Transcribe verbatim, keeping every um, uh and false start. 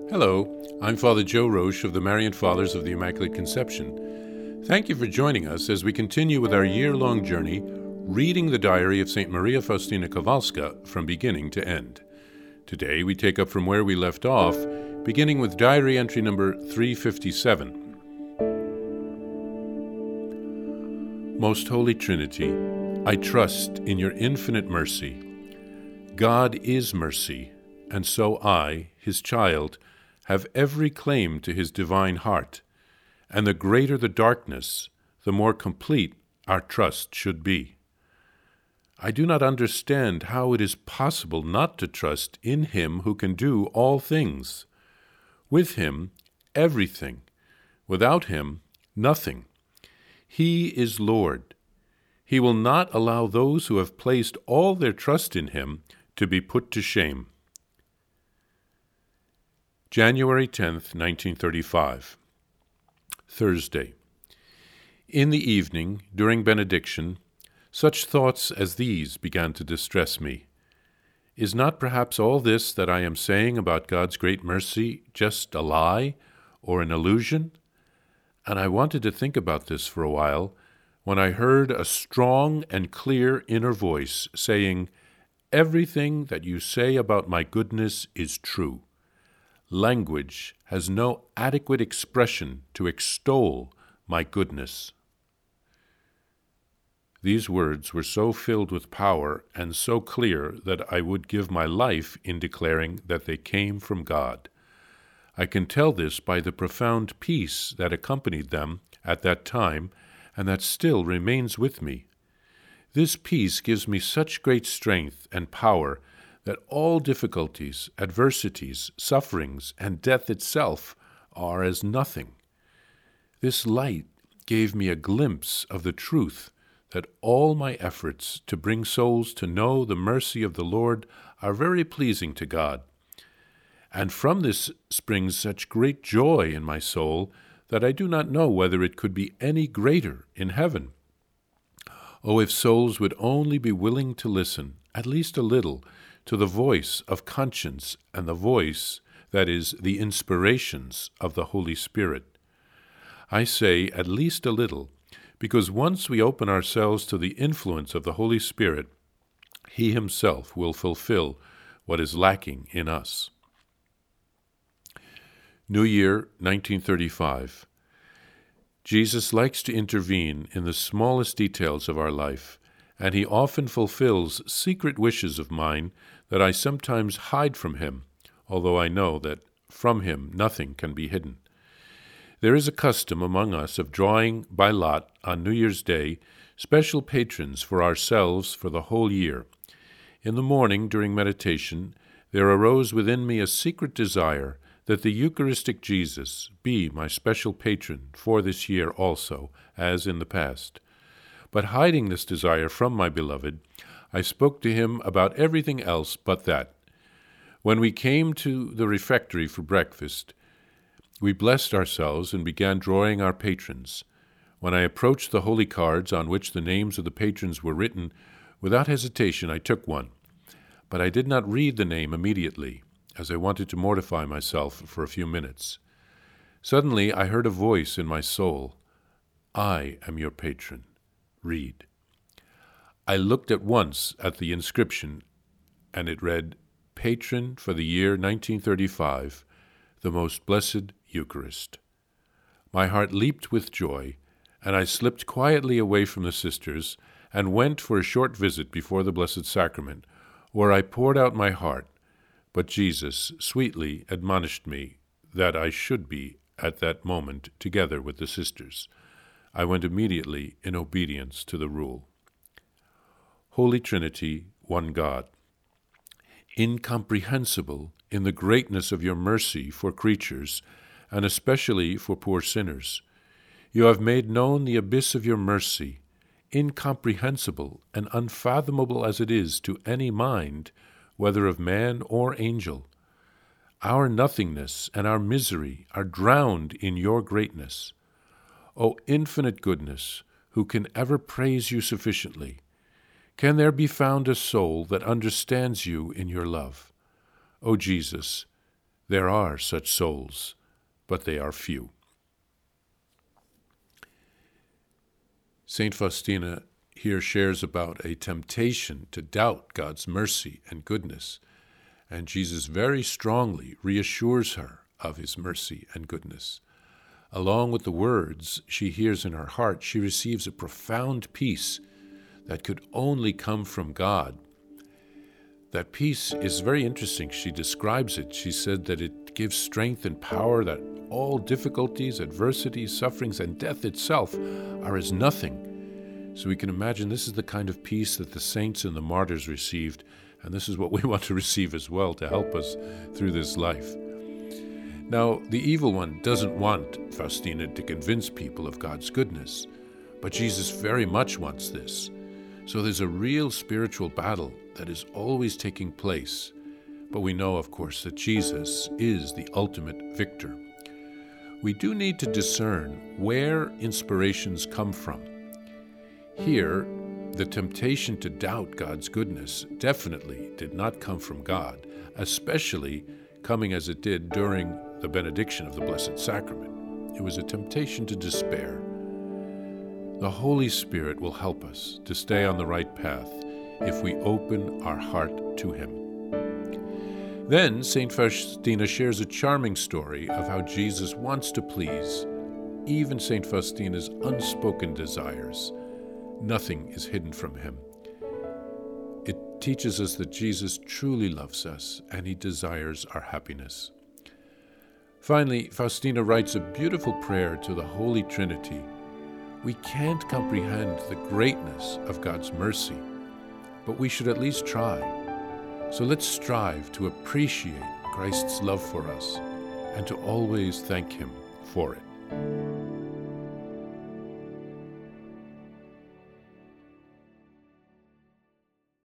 Hello, I'm Father Joe Roche of the Marian Fathers of the Immaculate Conception. Thank you for joining us as we continue with our year-long journey reading the diary of Saint Maria Faustina Kowalska from beginning to end. Today we take up from where we left off, beginning with diary entry number three fifty-seven. Most Holy Trinity, I trust in your infinite mercy. God is mercy, and so I, his child, have every claim to his divine heart, and the greater the darkness, the more complete our trust should be. I do not understand how it is possible not to trust in him who can do all things. With him, everything. Without him, nothing. He is Lord. He will not allow those who have placed all their trust in him to be put to shame. January tenth, nineteen thirty-five. Thursday. In the evening, during benediction, such thoughts as these began to distress me. Is not perhaps all this that I am saying about God's great mercy just a lie or an illusion? And I wanted to think about this for a while when I heard a strong and clear inner voice saying, "Everything that you say about my goodness is true. Language has no adequate expression to extol my goodness." These words were so filled with power and so clear that I would give my life in declaring that they came from God. I can tell this by the profound peace that accompanied them at that time and that still remains with me. This peace gives me such great strength and power that all difficulties, adversities, sufferings, and death itself are as nothing. This light gave me a glimpse of the truth that all my efforts to bring souls to know the mercy of the Lord are very pleasing to God. And from this springs such great joy in my soul that I do not know whether it could be any greater in heaven. Oh, if souls would only be willing to listen, at least a little, to the voice of conscience and the voice, that is, the inspirations of the Holy Spirit. I say at least a little, because once we open ourselves to the influence of the Holy Spirit, he himself will fulfill what is lacking in us. New Year, nineteen thirty-five. Jesus likes to intervene in the smallest details of our life, and he often fulfills secret wishes of mine that I sometimes hide from him, although I know that from him nothing can be hidden. There is a custom among us of drawing by lot on New Year's Day special patrons for ourselves for the whole year. In the morning, during meditation, there arose within me a secret desire that the Eucharistic Jesus be my special patron for this year also, as in the past. But hiding this desire from my beloved, I spoke to him about everything else but that. When we came to the refectory for breakfast, we blessed ourselves and began drawing our patrons. When I approached the holy cards on which the names of the patrons were written, without hesitation I took one. But I did not read the name immediately, as I wanted to mortify myself for a few minutes. Suddenly I heard a voice in my soul, "I am your patron. Read." I looked at once at the inscription, and it read, "Patron for the year nineteen thirty-five, the Most Blessed Eucharist." My heart leaped with joy, and I slipped quietly away from the sisters and went for a short visit before the Blessed Sacrament, where I poured out my heart. But Jesus sweetly admonished me that I should be at that moment together with the sisters. I went immediately in obedience to the rule. Holy Trinity, one God, incomprehensible in the greatness of your mercy for creatures, and especially for poor sinners, you have made known the abyss of your mercy, incomprehensible and unfathomable as it is to any mind, whether of man or angel. Our nothingness and our misery are drowned in your greatness. O infinite goodness, who can ever praise you sufficiently? Can there be found a soul that understands you in your love? O Jesus, There are such souls, but they are few. Saint Faustina here shares about a temptation to doubt God's mercy and goodness, and Jesus very strongly reassures her of his mercy and goodness. Along with the words she hears in her heart, she receives a profound peace that could only come from God. That peace is very interesting. She describes it. She said that it gives strength and power, that all difficulties, adversities, sufferings, and death itself are as nothing. So we can imagine this is the kind of peace that the saints and the martyrs received, and this is what we want to receive as well to help us through this life. Now, the evil one doesn't want Faustina to convince people of God's goodness, but Jesus very much wants this. So there's a real spiritual battle that is always taking place. But we know, of course, that Jesus is the ultimate victor. We do need to discern where inspirations come from. Here, the temptation to doubt God's goodness definitely did not come from God, especially coming as it did during the benediction of the Blessed Sacrament. It was a temptation to despair. The Holy Spirit will help us to stay on the right path if we open our heart to Him. Then Saint Faustina shares a charming story of how Jesus wants to please even Saint Faustina's unspoken desires. Nothing is hidden from Him. It teaches us that Jesus truly loves us and He desires our happiness. Finally, Faustina writes a beautiful prayer to the Holy Trinity. We can't comprehend the greatness of God's mercy, but we should at least try. So let's strive to appreciate Christ's love for us and to always thank Him for it.